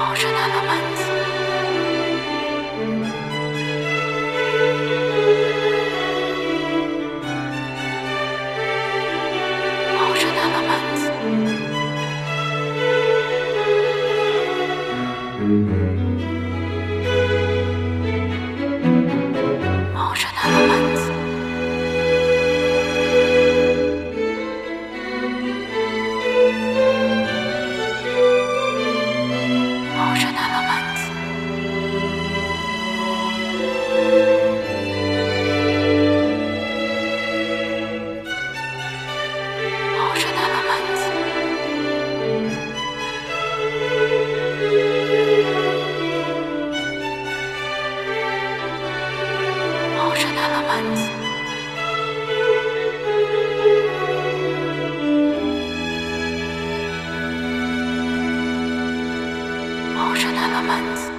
Ocean elements. Ocean elements. Ocean elements. Ocean elements. Ocean elements. Ocean elements. Ocean elements.